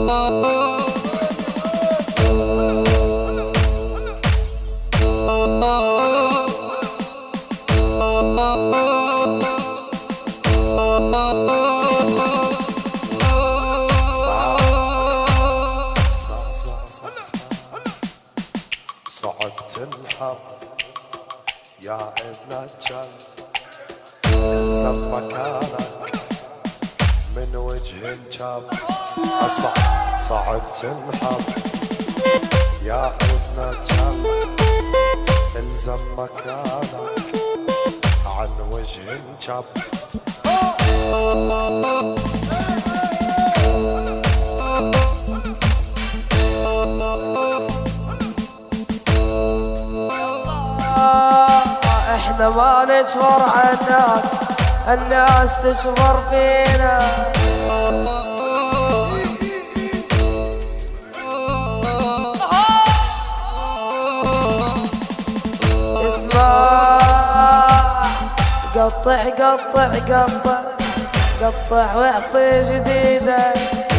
صعبت الحب يا ابن الجل، الزم مكانك من وجه الجب. اسمع صعبت الحب يا ابن الجل، الزم مكانك عن وجه الجب. احنا ما نجبر على الناس، الناس تجبر فينا. اسمع قطع قطع قطع قطع واعطي جديدة.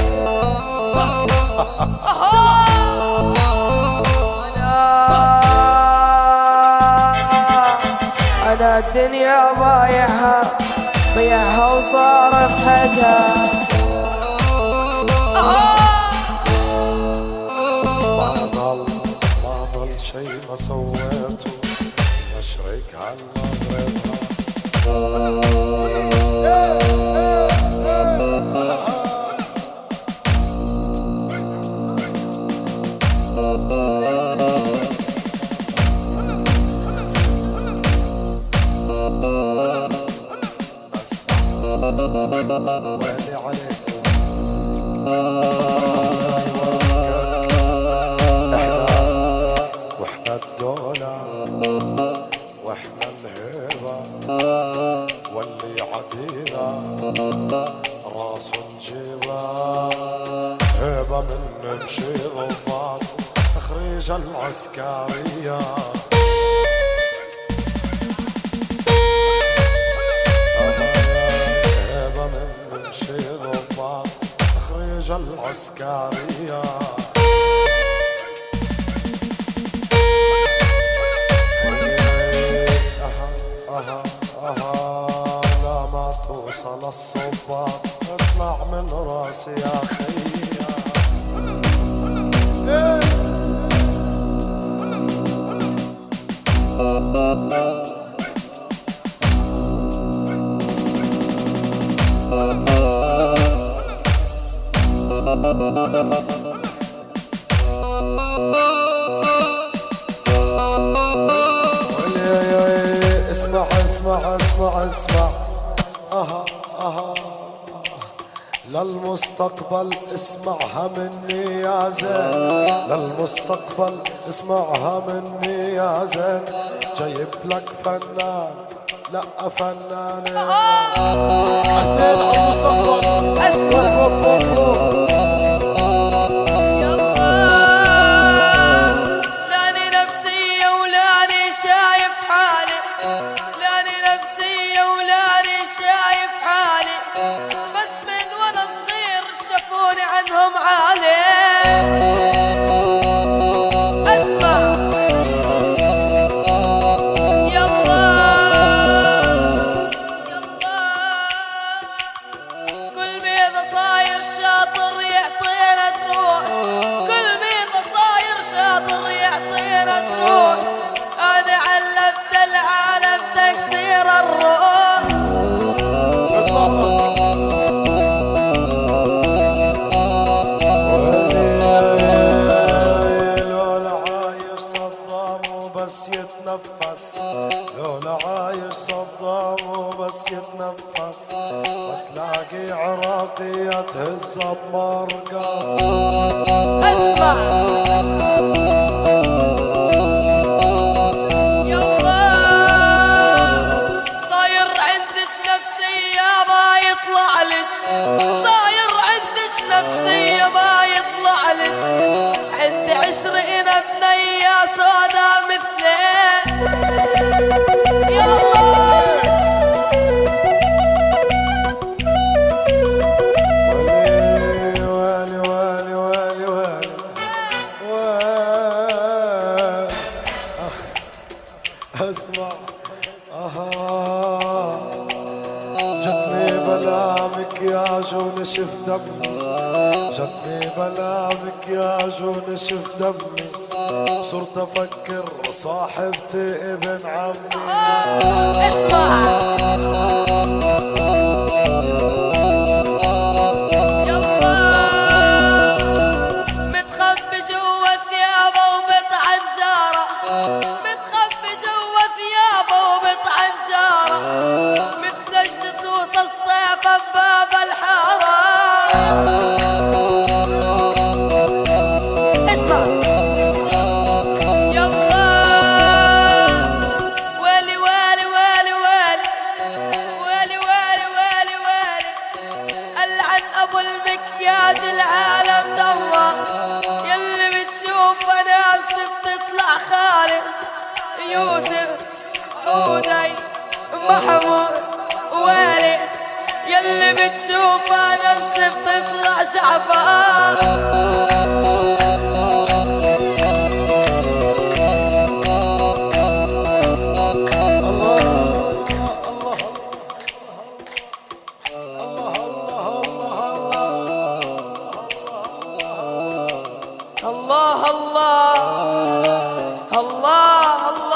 أنا الدنيا بايعها بيعها وصارت حقها. ما ضل شي ما سويته مشرق هالمغرب. ويلي عليك واحنا الدولة واحنا الهيبة، واللي عدينا راس نجيبه. هيبة من نمشي ضباط تخريج العسكرية. تخريج العسكرية. لا ما توصل الصباط اطلع من راسي يا خيا. اسمع اسمع اسمع اسمع للمستقبل اسمعها مني يا زين، للمستقبل اسمعها مني يا زين. جايب لك فنان لا فنان اثنين على المستقبل. اسمع فوق فوق فوق عنهم عالي. اسمع يلا يلا كل ميضة صاير شاطر يعطينا دروس، كل ميضة صاير شاطر يعطينا دروس. انا علمت العالم تكسير الرؤوس. لولا عايش صدام وبس يتنفس، وتلاقي عراقية تهز بمرقص. اسمع يلا صاير عندك نفسية ما يطلع لك، صاير عندك نفسية ما يطلع لك. عندي 20 بنية سودا مثلي. يلا ويلي ويلي نشف دمي، جدني بلا مكياج ونشف دمي، صرت افكر صاحبتي ابن عمي. اسمع يلا متخبي جوا ثيابه وبطعن جاره، متخبي جوا ثيابه وبطعن جاره، مثل الجسوس اصطيفه بباب الحاره. اسمع يلا ويلي ويلي ويلي ويلي ويلي ويلي ويلي ويلي العن ابو المكياج العالم دمر، يلي بتشوف ناس بتطلع خالد يوسف عودي محمود ويلي، يلي بتشوف ناس بتطلع جعفر. الله الله الله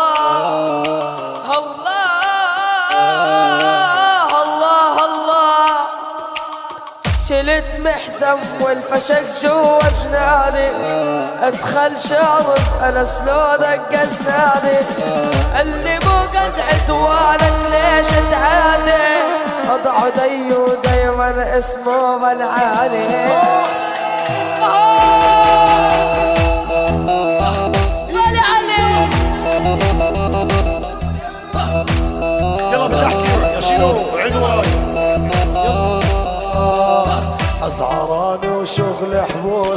الله الله الله شلت محزم والفشك جوا اسناني، ادخل شارب انا سلو دق اسناني، اللي مو قد عدوانك ليش تعادي، اضع ديو دايما اسمه منعاني. غالي عليك يلا بدي احكي يا شيلو عنواي. ازعراني وشغل حبوس،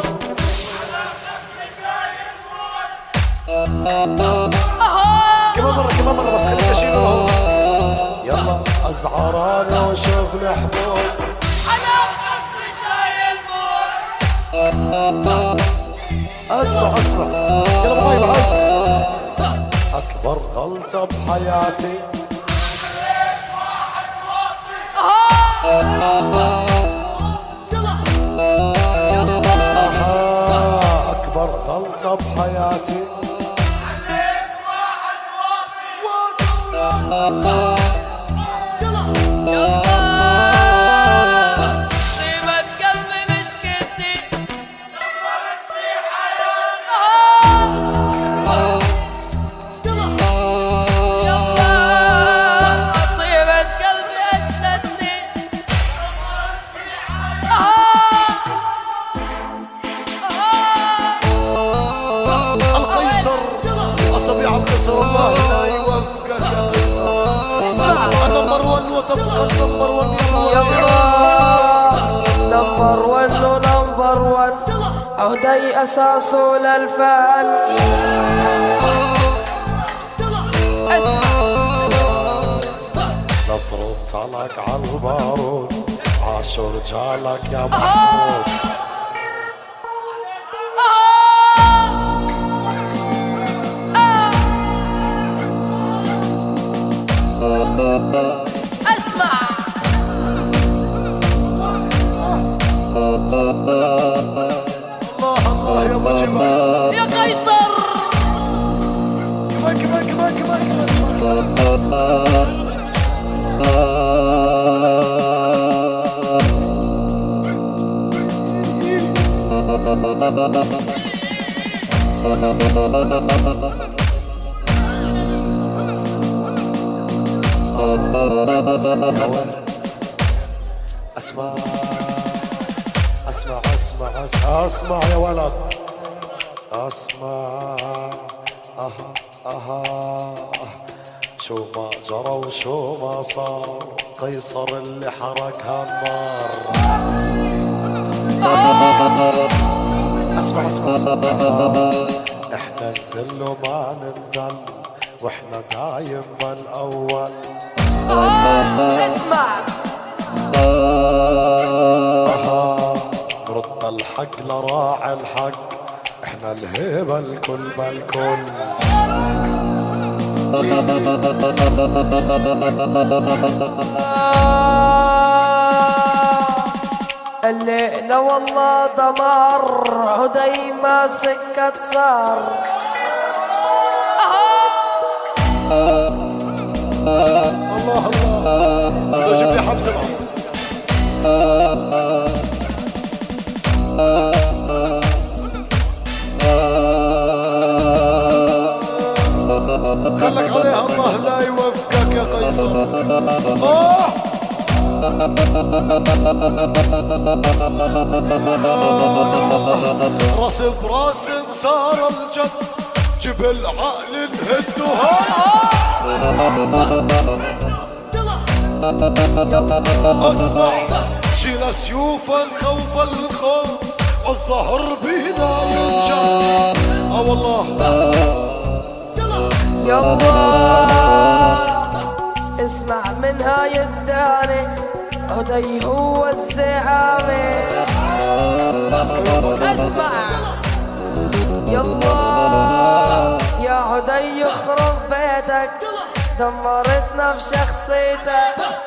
كمان مرة بس خليك اشيله. يلا ازعراني وشغل حبوس، على القصر شايل بوس. اسمع يلا معاي اكبر غلطة بحياتي، اكبر غلطة بحياتي، طيبة قلبي مشكلتي، يلا طيبة قلبي أذتني. القيصر اصابيع القيصر الله لا يوفقك يا قيصر. نمبر 1 وتبقى نمبر 1 يلا نمبر 1 ونمبر 1 عودي أساسه للفن. اسمع نضرب طلق على البارود، عاشور جالك يا محمود. اسمع الله يا ابو جمال يا قيصر. اسمع اسمع اسمع اسمع يا ولد، اسمع. شو ما جرى وشو ما صار، قيصر اللي حرك هالنار. اسمع اسمع اسمع، احنا نذل وما ننذل، واحنا دايما الاول. اسمع رد الحق لراعي الحق، احنا الهيبة الكل بالكل. الليلة والله دمار عدي ما سكت صار. الله الله جيب لي حبس العمر. خلك عليها الله لا يوفقك يا قيصر. راس براس صار الجد جبل عقل نهدها. اسمع شيل سيوف الخوف الخوف والظهر بينا ينجر. والله يلا اسمع من هاي الداني عدي هو الزعامة. اسمع يلا يا عدي يخرب بيتك دمرتنا بشخصيتك.